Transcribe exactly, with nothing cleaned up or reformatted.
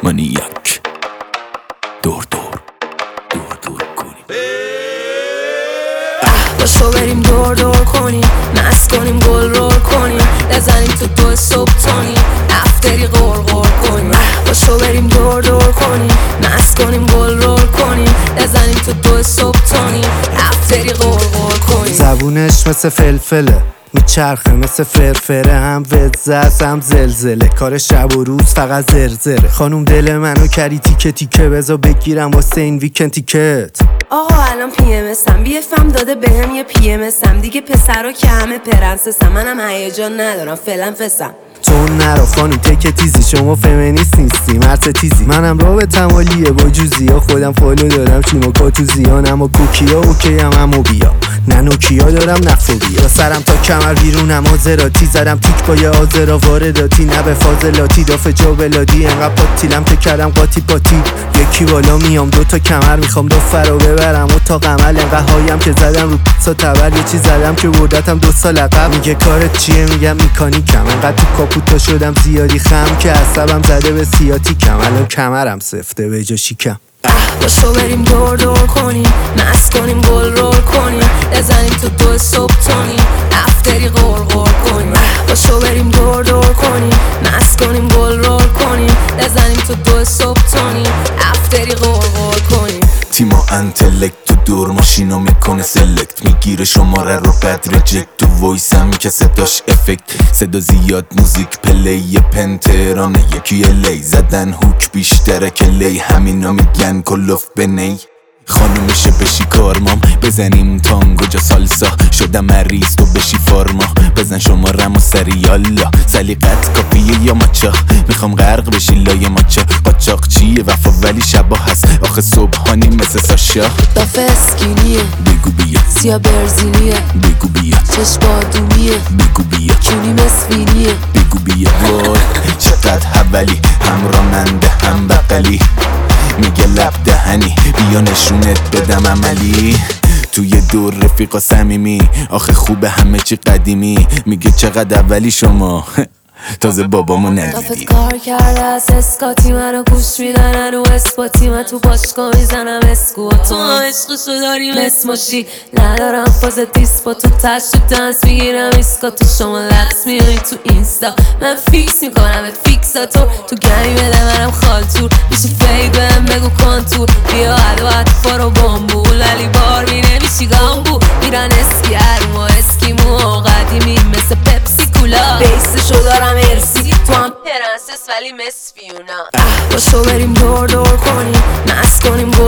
مانیاک دور دور دور دور کنیم باشو بریم دور دور کنیم، مست کنیم گل رول کنیم، بزنیم تو دو صبح تونیم، افتری غور غور کنیم. باشو بریم دور دور کنیم، مست کنیم گل رول کنیم، بزنیم تو دو صبح تونیم، افتری غور غور کنیم. زبونش مثل فلفله میچرخه مثل فرفره، هم وزه هم زلزله، کار شب و روز فقط زرزره. خانوم دل منو کردی تیکه تیکه، بذار بگیرم واسه این ویکند تیکت. آقا الان پی ام اسم، بی افم داده بهم یه پی ام اسم، دیگه پسرا که همه پرنسسم، منم هیجان ندارم فعلا فسم. تو نرو خانوم تک تیزی، شما فمینیست نیستی مرد تیزی، منم رابط تمالیه با جوزی ها، خودم فالو دارم چیما کاتوزیان، اما کوکیا اوکی هم همو بیا، نه نوکیا دارم نه فوبیا، سرم تا کمر بیرونم آزراتی، زدم تیک با یه آزرا وارداتی، نه به فاضلاتی داف جابلادی، انقدر پاتیلم که کردم قاطی پاتی، یکی بالا میام دوتا کمر میخوام دو فرا ببرم و تا قمل، انقدر هایم که زدم رو پیتزا تبر، یه چی زدم که بردتم دو سال عقب، میگه کارت چیه میگم میکانیکم، انقدر تو کاپوتا شدم زیادی خم که عصبم زده به سیاتیکم، الان کمرم سفته به جا شیکم. باشو بریم دور دور کنیم، مست کنیم گل رول کنیم، بزنیم تو دو صبح تونیم، افتری غور غور کنیم. باشو بریم دور دور کنیم، مست کنیم گل رول کنیم، بزنیم تو دو صبح تونیم، افتری غور غور کنیم. تیما انتلکت تو دور ماشینو میکنه سلکت، میگیره شماره رو بد ریجکت، تو وایس هم که صداش افکت، صدا زیاد موزیک پلی پنترانه، یکی لی زدن هوک بیشتره که لی، همینا میگن کلوف بنی. خانومشه بشی کارمام، بزنیم تانگو جا سالسا، شدم مریض تو بشی فارما، بزن شمارم و سری یالا، سلیقت کافیه یا ماچا، میخوام غرق بشی لای ماچا، قاچاق چیه وفا ولی شبا هست، آخه صبحانی مثل ساشا، داف اسکینیه بگو بیا، سیا برزینیه بگو بیا، چشم بادونیه بگو بیا، کونی مسفینیه بگو بیا. وای چقدر حولی، هم راننده هم بقلی، میگه لب دهنی بیا نشونت بدم عملی، توی دور رفیق و صمیمی، آخه خوبه همه چی قدیمی، میگه چقدر اولی شما تازه بابامو دافت ندیدی. کار کرده از اسکاتی، منو گوش میدن رو اسپاتی، من تو باشگاه میزنم اسکو، تو هم عشقشو داری مسماشی، ندارم فاز دیس با تو تش تو دنس میگیرم ایسکا، تو شما لقس میاری تو اینستا، من فیکس میکنم ات فیکساتور، تو گنی بده منم خالتور، میشه فید بهم بگو کانتور، بیا عدو عطفا رو بامبول، ولی بار می نمیشی گامبو، میرن اسکی هرمو اسکیمو قدیمی مثل پپسی کولا، بیسشو دارم ارسی، تو هم پرنسس ولی مس فیونا. باشو بریم دور دور کنیم، مست کنیم